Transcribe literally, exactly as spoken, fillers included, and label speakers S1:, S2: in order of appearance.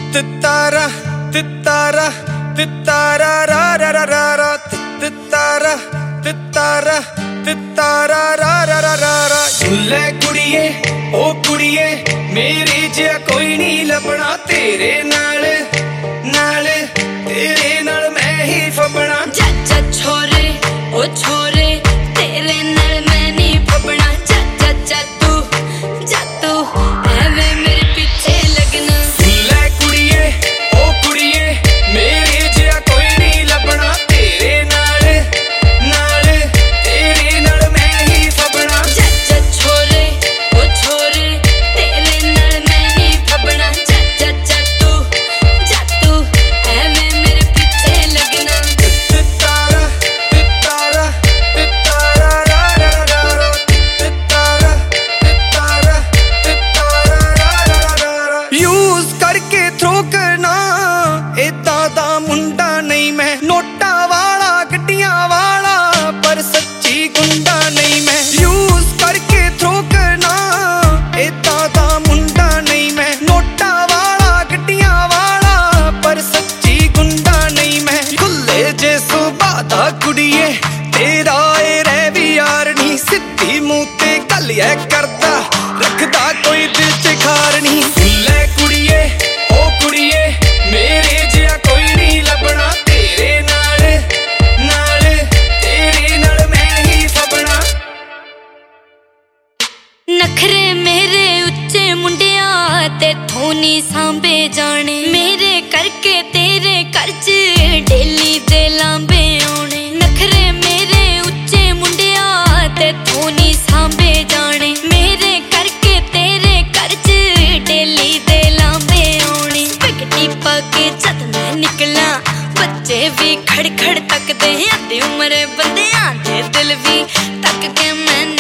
S1: Titara, titara, titara, ra ra ra ra ra. Titara, titara, titara, ra ra ra ra ra. झुल्ले कुड़िए, ओ कुड़िए, मेरे जिहा कोई नहीं लभना तेरे नाल, नाल तेरे नाल मैं ही फबना।
S2: जा जा छोरे, ओ छोरे, तेरे नाल मैं नहीं फबना। जा जा जा तू, जा तू, ऐवें मेरे पीछे लगना।
S1: झुल्ले कुड़िए, ओ कुड़िए, मेरे जिहा कोई नहीं लभना तेरे नाल, नाल तेरे नाल मैं ही फबना।
S2: जा जा छोरे, ओ छोरे, तेरे नाल मैं नहीं फबना। जा जा जा तू, जा तू, ऐवें मेरे पीछे लगना।
S1: Titara, titara, titara, ra ra ra ra. Titara, titara, titara, ra ra ra ra. Use करके throw करना इदां दा मुंडा नहीं मैं। नोटा वाला गड्डियां वाला पर सच्ची गुंडा नहीं मैं। Use करके throw करना इदां दा मुंडा नहीं मैं। नोटा वाला गड्डियां वाला पर सच्ची गुंडा नहीं मैं। खुले जे सुभाऽ दा कुड़िए तेरा ए रह भी यार नहीं। सिद्धी मूंह ते गल ऐ करदा रखदा कोई दिल च खार नहीं। खुले कुड़िए ओ कुड़िए मेरे जिहा कोई नहीं लभना तेरे नाल, नाल तेरे नाल मैं ही फबना।
S2: नखरे मेरे उच्चे मुंडिया तेथों नी सांभे जाने। मेरे करके तेरे घर च डेली दे लांबे आने। नखरे मेरे उच्चे मुंडिया तेथों नी सांभे जाने। मेरे करके तेरे घर च डेली दे लांबे आने। बिगड़ी पाके जद मैं निकला बच्चे भी खड़ खड़ तकदे। अद्धी उम्र बंदियां दे दिल भी तक के मैं